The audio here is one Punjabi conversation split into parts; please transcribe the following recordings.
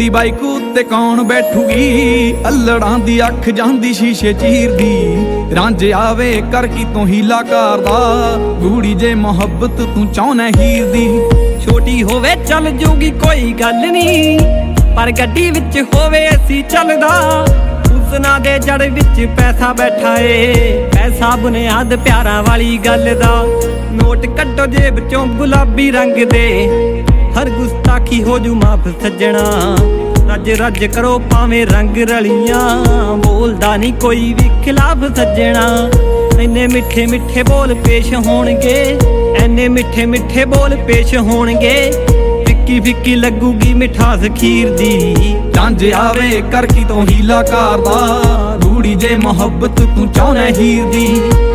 ਪੈਂਦੀ ਬਾਈਕ ਉੱਤੇ ਕੌਣ ਬੈਠੂਗੀ। ਅਲੜਾਂ ਦੀ ਅੱਖ ਜਾਂਦੀ ਸ਼ੀਸ਼ੇ ਚੀਰਦੀ। ਰਾਂਝੇ ਆਵੇ ਕਰ ਕੀ ਤੂੰ ਹੀਲਾ ਕਰਦਾ। ਗੂੜੀ ਜੇ ਮੁਹੱਬਤ ਤੂੰ ਚਾਹੁੰਨਾ ਹੀਰ ਦੀ। ਛੋਟੀ ਹੋਵੇ ਚੱਲ ਜੂਗੀ ਕੋਈ ਗੱਲ ਨੀ, ਪਰ ਗੱਡੀ ਵਿੱਚ ਹੋਵੇ ਅਸੀਂ ਚੱਲਦਾ। ਹੁਸਨਾ ਦੇ ਜੜ ਵਿੱਚ ਪੈਸਾ ਬੈਠਾ ਏ, ਪੈਸਾ ਬੁਨਿਆਦ ਪਿਆਰਾਂ ਵਾਲੀ ਗੱਲ ਦਾ। ਨੋਟ ਕੱਢੋ ਜੇਬ ਚੋਂ ਗੁਲਾਬੀ ਰੰਗ ਦੇ, ਹਰ ਗੁਸਤਾਖੀ ਹੋ ਜੂ ਮਾਫ ਸੱਜਣਾ। ਰੱਜ ਰੱਜ ਕਰੋ ਭਾਵੇਂ ਰੰਗ ਰਲੀਆਂ, ਬੋਲਦਾ ਨਹੀਂ ਕੋਈ ਵੀ ਖਿਲਾਫ ਸੱਜਣਾ। ਇੰਨੇ ਮਿੱਠੇ ਮਿੱਠੇ ਬੋਲ ਪੇਸ਼ ਹੋਣਗੇ, ਐਨੇ ਮਿੱਠੇ ਮਿੱਠੇ ਬੋਲ ਪੇਸ਼ ਹੋਣਗੇ। ਫਿੱਕੀ ਫਿੱਕੀ ਲੱਗੂਗੀ ਮਿਠਾਸ ਖੀਰ ਦੀ। ਰਾਂਝੇ ਆਵੇ ਕਰ ਕੀ ਤੂੰ ਹੀਲਾ ਕਰਦਾ। ਗੂੜੀ ਜੇ ਮੁਹੱਬਤ ਤੂੰ ਚਾਹੁੰਨਾ ਹੀਰ ਦੀ।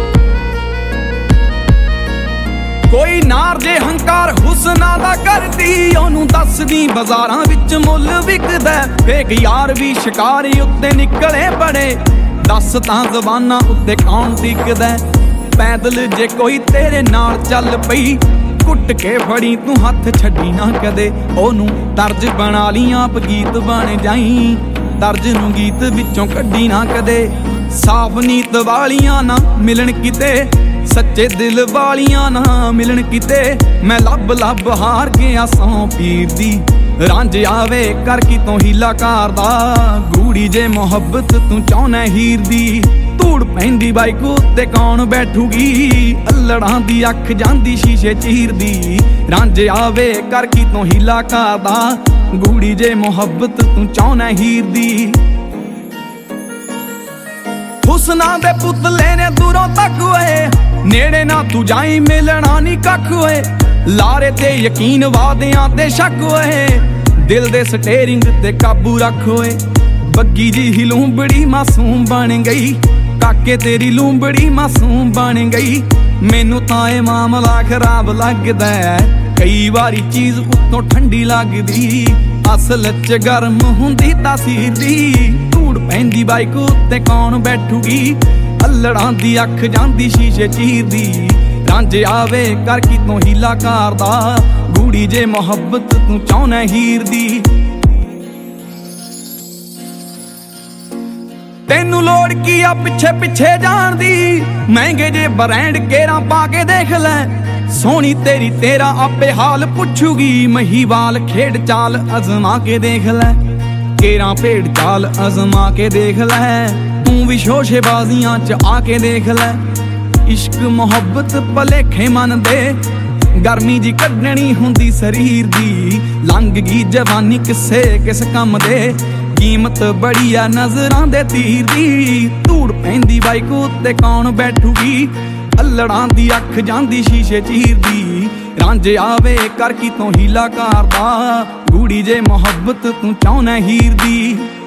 ਕੋਈ ਨਾਰ ਜੇ ਹੰਕਾਰ ਹੁਸਨਾ ਦਾ ਕਰਦੀ, ਉਹਨੂੰ ਦੱਸਦੀ ਬਾਜ਼ਾਰਾਂ ਵਿੱਚ ਮੁੱਲ ਵਿਕਦਾ। ਫੇਕ ਯਾਰ ਵੀ ਸ਼ਿਕਾਰੀ ਉੱਤੇ ਨਿਕਲੇ ਬੜੇ, ਦੱਸ ਤਾਂ ਜ਼ਬਾਨਾਂ ਉੱਤੇ ਕੌਣ ਟਿਕਦਾ। ਪੈਦਲ ਜੇ ਕੋਈ ਤੇਰੇ ਨਾਲ ਚੱਲ ਪਈ, ਕੁੱਟ ਕੇ ਫੜੀ ਤੂੰ ਹੱਥ ਛੱਡੀ ਨਾ ਕਦੇ। ਉਹਨੂੰ ਤਰਜ ਬਣਾ ਲਈ ਆਪ ਗੀਤ ਬਣ ਜਾਈ, ਤਰਜ ਨੂੰ ਗੀਤ ਵਿੱਚੋਂ ਕੱਢੀ ਨਾ ਕਦੇ। ਸਾਫ਼ ਨੀਤ ਵਾਲੀਆਂ ਨਾ ਮਿਲਣ ਕਿਤੇ, ਸੱਚੇ ਦਿਲ ਵਾਲੀਆਂ ਨਾ ਮਿਲਣ ਕਿਤੇ। ਮੈਂ ਲੱਭ ਲੱਭ ਹਾਰ ਗਿਆ ਸੌ ਪੀਰ ਦੀ। ਰਾਂਝੇ ਆਵੇ ਕਰ ਕੀ ਤੂੰ ਹੀਲਾ ਕਰਦਾ। ਗੂੜੀ ਜੇ ਮੁਹੱਬਤ ਤੂੰ ਚਾਹੁੰਨਾ ਹੀਰ ਦੀ। ਧੂੜ ਪੈਂਦੀ ਬਾਈਕ ਉੱਤੇ ਕੌਣ ਬੈਠੂਗੀ। ਅਲੜਾਂ ਦੀ ਅੱਖ ਜਾਂਦੀ ਸ਼ੀਸ਼ੇ ਚੀਰਦੀ। ਰਾਂਝੇ ਆਵੇ ਕਰ ਕੀ ਤੂੰ ਹੀਲਾ ਕਰਦਾ। ਗੂੜੀ ਜੇ ਮੁਹੱਬਤ ਤੂੰ ਚਾਹੁੰਨਾ ਹੀਰ ਦੀ। ਹੁਸਨਾ ਦੇ ਪੁਤਲੇ ਨੇ ਦੂਰੋਂ ਤੱਕ ਓਏ, ਨੇੜੇ ਨਾ ਤੂੰ ਜਾਈ ਮਿਲਣਾ ਨੀ ਕੱਖ ਓਏ। ਲਾਰੇ ਤੇ ਯਕੀਨ ਵਾਦਿਆਂ ਤੇ ਸ਼ੱਕ ਓਏ, ਦਿਲ ਦੇ ਸਟੇਰਿੰਗ ਤੇ ਕਾਬੂ ਰੱਖ ਓਏ। ਬੱਗੀ ਜੀ ਹੀ ਲੂੰਬੜੀ ਮਾਸੂਮ ਬਣ ਗਈ, ਕਾਕੇ ਤੇਰੀ ਲੂੰਬੜੀ ਮਾਸੂਮ ਬਣ ਗਈ। ਮੈਨੂੰ ਤਾਂ ਇਹ ਮਾਮਲਾ ਖਰਾਬ ਲੱਗਦਾ। ਕਈ ਵਾਰੀ ਚੀਜ਼ ਉੱਤੋਂ ਠੰਡੀ ਲੱਗਦੀ, ਅਸਲ 'ਚ ਗਰਮ ਹੁੰਦੀ ਤਾਸੀਰ ਦੀ। ਧੂੜ ਪੈਂਦੀ ਬਾਈਕ ਉੱਤੇ ਕੌਣ ਬੈਠੂਗੀ। ਅਲੜਾਂ ਦੀ ਅੱਖ ਜਾਂਦੀ ਸ਼ੀਸ਼ੇ ਚੀਰਦੀ। ਰਾਂਝੇ ਆਵੇ ਕਰ ਕੀ ਤੂੰ ਹੀਲਾ ਕਰਦਾ। ਗੂੜੀ ਜੇ ਮੁਹੱਬਤ ਤੂੰ ਚਾਹੁੰਨਾ ਹੀਰ ਦੀ। ਤੈਨੂੰ ਲੋੜ ਕੀ ਆ ਪਿੱਛੇ ਪਿੱਛੇ ਜਾਣ ਦੀ। ਮਹਿੰਗੇ ਜੇ ਬ੍ਰਾਂਡ ਕੇਰਾਂ ਪਾ ਕੇ ਦੇਖ ਲੈ, ਸੋਹਣੀ ਤੇਰੀ ਤੇਰਾ ਆਪੇ ਹਾਲ ਪੁੱਛੂਗੀ। ਮਹੀਵਾਲ ਖੇਡ ਚਾਲ ਅਜ਼ਮਾ ਕੇ ਦੇਖ ਲੈ, ਕੇਰਾਂ ਭੇਡ ਚਾਲ ਅਜ਼ਮਾ ਕੇ ਦੇਖ ਲੈ। ਤੂੰ ਵੀ ਸ਼ੋਸ਼ੇਬਾਜ਼ੀਆਂ 'ਚ ਆ ਕੇ ਦੇਖ ਲੈ। ਇਸ਼ਕ ਮੁਹੱਬਤ ਭਲੇਖੇ ਮੰਨਦੇ, ਗਰਮੀ ਜੀ ਕੱਢਣੀ ਹੁੰਦੀ ਸਰੀਰ ਦੀ। ਲੰਘ ਗਈ ਜਵਾਨੀ ਕਿਸੇ ਕਿਸ ਕੰਮ ਦੇ, ਕੀਮਤ ਬੜੀ ਆ ਨਜ਼ਰਾਂ ਦੇ ਤੀਰ ਦੀ। ਧੂੜ ਪੈਂਦੀ ਬਾਈਕ ਉੱਤੇ ਕੌਣ ਬੈਠੂਗੀ। ਅਲੜਾਂ ਦੀ ਅੱਖ ਜਾਂਦੀ ਸ਼ੀਸ਼ੇ ਚੀਰਦੀ। ਰਾਂਝੇ ਆਵੇ ਕਰ ਕੀ ਤੂੰ ਹੀਲਾ ਕਰਦਾ। ਗੂੜੀ ਜੇ ਮੁਹੱਬਤ ਤੂੰ ਚਾਹੁੰਨਾ ਹੀਰ ਦੀ।